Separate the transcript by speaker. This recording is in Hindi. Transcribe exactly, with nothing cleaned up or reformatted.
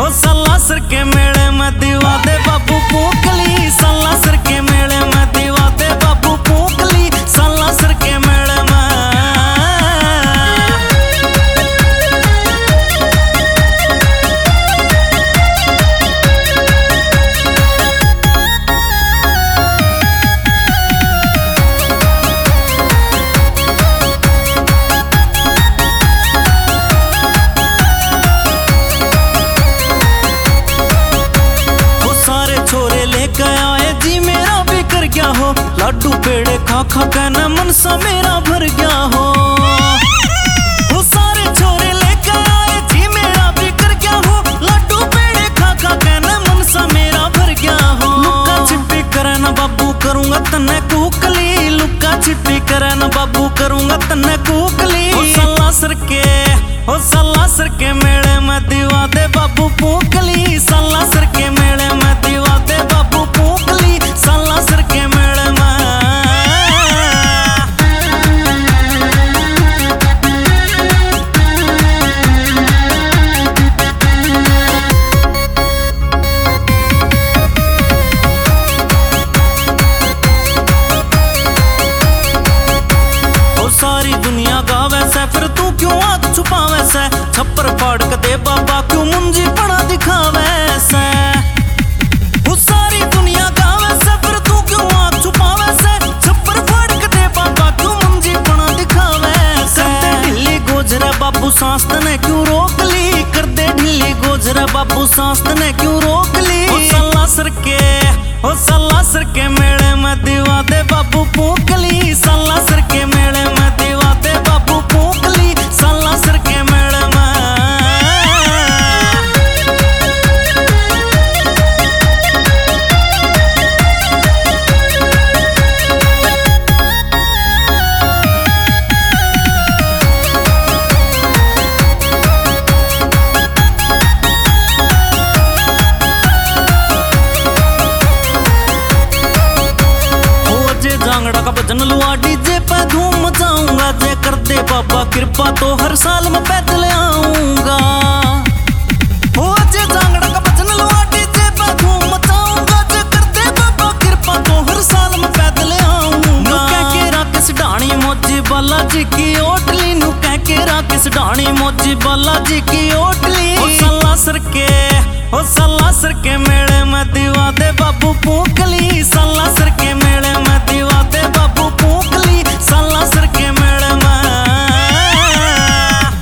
Speaker 1: ओ सलासर के मेले में दीवा दे बाबू पूकली, सलासर के मेले में दीवा दे बाबू पूकली, सलासर के मेले में। लाडू पेड़े खा खा के न मनसा मेरा भर गया हो। वो सारे छोरे लेकर आए जी मेरा भी कर गया हो। लाडू पेड़े खा खा के न मनसा मेरा भर गया हो। लुक्का छिपी करे न बाबू करूंगा तन्ने कूकली, लुक्का छिपी करे न बाबू करूंगा तन्ने कूकली। ओ सलासर के ओ सलासर के मेले में दीवा दे बाबू पूकली, सलासर के मेले में दीवा दे बाबू पूकली, सलासर के मेले में। सारी दुनिया गावे से फिर तू क्यों आग छुपावे से। छप्पर फाड़ के दे बाबा क्यों मुंजी पड़ा दिखावे से। वो सारी दुनिया गावे से फिर तू क्यों आग छुपावे से। छप्पर फाड़ के दे बाबा क्यों मुंजी पड़ा दिखावे से। कर दे ढीली गोजरा बाबू सांस तने क्यों रोक ली, कर दे ढीली गोजरा बाबू सांस तने क्यों रोक ली। ओ सलासर के ओ सलासर के मेले में दीवा दे बाबू पूकली, सलासर के मेले में दीवा दे बाबू पूकली, सलासर के मेले में। जांगड़ा का भजन लुआ डीजे पे धूम मचाऊंगा। जे कर दे बाबा कृपा तो हर साल मैं पैदल आऊंगा। हो जे जांगड़ा का भजन लुआ डीजे पे धूम मचाऊंगा। जे कर दे बाबा कृपा तो हर साल मैं पैदल आऊंगा। कह के राकेश ढाणी मोजी बालाजी की ओटली, नु कह के राकेश ढाणी मोजी बालाजी की ओटली। ओ सलासर के ओ सलासर के मेले में दीवा दे बाबू पूकली, सलासर